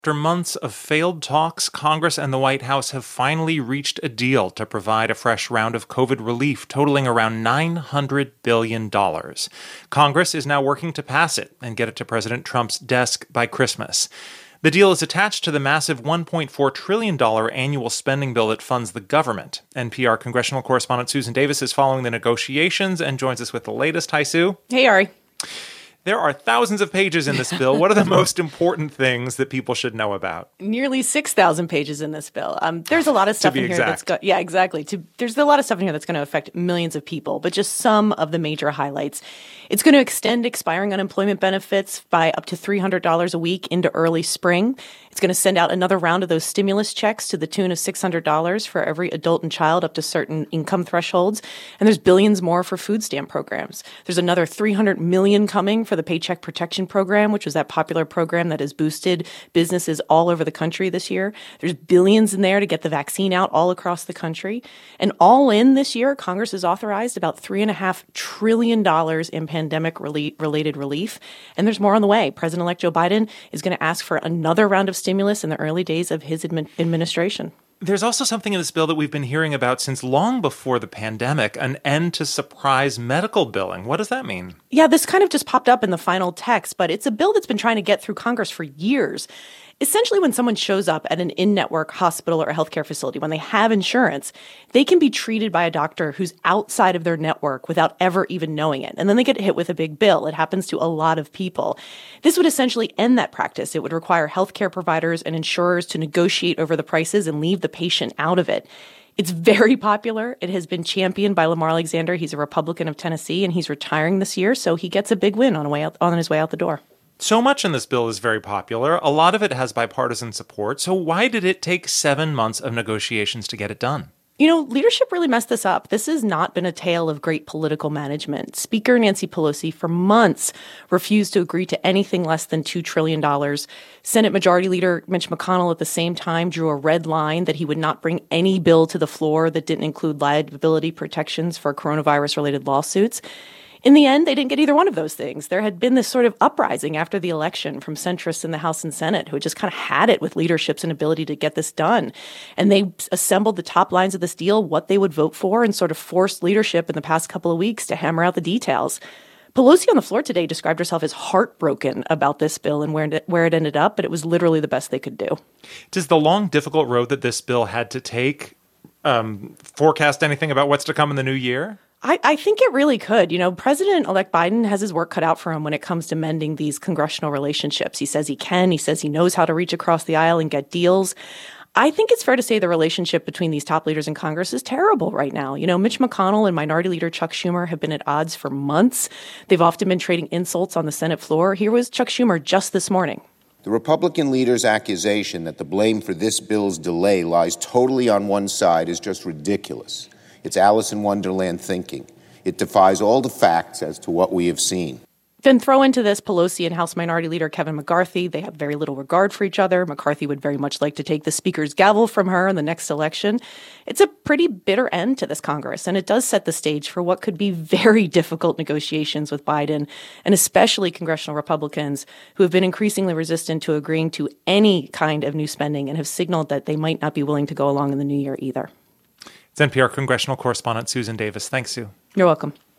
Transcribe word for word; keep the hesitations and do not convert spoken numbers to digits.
After months of failed talks, Congress and the White House have finally reached a deal to provide a fresh round of COVID relief totaling around nine hundred billion dollars. Congress is now working to pass it and get it to President Trump's desk by Christmas. The deal is attached to the massive one point four trillion dollars annual spending bill that funds the government. N P R congressional correspondent Susan Davis is following the negotiations and joins us with the latest. Hi, Sue. Hey, Ari. There are thousands of pages in this bill. What are the most important things that people should know about? Nearly six thousand pages in this bill. Um, there's a lot of stuff in here exact. that's go- yeah, exactly. To, there's a lot of stuff in here that's going to affect millions of people, but just some of the major highlights. It's going to extend expiring unemployment benefits by up to three hundred dollars a week into early spring. It's going to send out another round of those stimulus checks to the tune of six hundred dollars for every adult and child up to certain income thresholds. And there's billions more for food stamp programs. There's another three hundred million dollars coming for the Paycheck Protection Program, which was that popular program that has boosted businesses all over the country this year. There's billions in there to get the vaccine out all across the country. And all in this year, Congress has authorized about three and a half trillion dollars in pandemic related relief. And there's more on the way. President-elect Joe Biden is going to ask for another round of stimulus in the early days of his admin- administration. There's also something in this bill that we've been hearing about since long before the pandemic, an end to surprise medical billing. What does that mean? Yeah, this kind of just popped up in the final text, but it's a bill that's been trying to get through Congress for years. Essentially, when someone shows up at an in-network hospital or a healthcare facility, when they have insurance, they can be treated by a doctor who's outside of their network without ever even knowing it. And then they get hit with a big bill. It happens to a lot of people. This would essentially end that practice. It would require healthcare providers and insurers to negotiate over the prices and leave the patient out of it. It's very popular. It has been championed by Lamar Alexander. He's a Republican of Tennessee, and he's retiring this year, so he gets a big win on, a way out, on his way out the door. So much in this bill is very popular. A lot of it has bipartisan support. So why did it take seven months of negotiations to get it done? You know, leadership really messed this up. This has not been a tale of great political management. Speaker Nancy Pelosi, for months, refused to agree to anything less than two trillion dollars. Senate Majority Leader Mitch McConnell, at the same time, drew a red line that he would not bring any bill to the floor that didn't include liability protections for coronavirus-related lawsuits. In the end, they didn't get either one of those things. There had been this sort of uprising after the election from centrists in the House and Senate who had just kind of had it with leadership's inability to get this done. And they assembled the top lines of this deal, what they would vote for, and sort of forced leadership in the past couple of weeks to hammer out the details. Pelosi on the floor today described herself as heartbroken about this bill and where it, where it ended up, but it was literally the best they could do. Does the long, difficult road that this bill had to take um, forecast anything about what's to come in the new year? I, I think it really could. You know, President-elect Biden has his work cut out for him when it comes to mending these congressional relationships. He says he can. He says he knows how to reach across the aisle and get deals. I think it's fair to say the relationship between these top leaders in Congress is terrible right now. You know, Mitch McConnell and Minority Leader Chuck Schumer have been at odds for months. They've often been trading insults on the Senate floor. Here was Chuck Schumer just this morning. The Republican leader's accusation that the blame for this bill's delay lies totally on one side is just ridiculous. It's Alice in Wonderland thinking. It defies all the facts as to what we have seen. Then throw into this Pelosi and House Minority Leader Kevin McCarthy. They have very little regard for each other. McCarthy would very much like to take the speaker's gavel from her in the next election. It's a pretty bitter end to this Congress, and it does set the stage for what could be very difficult negotiations with Biden, and especially congressional Republicans who have been increasingly resistant to agreeing to any kind of new spending and have signaled that they might not be willing to go along in the new year either. It's N P R congressional correspondent Susan Davis. Thanks, Sue. You're welcome.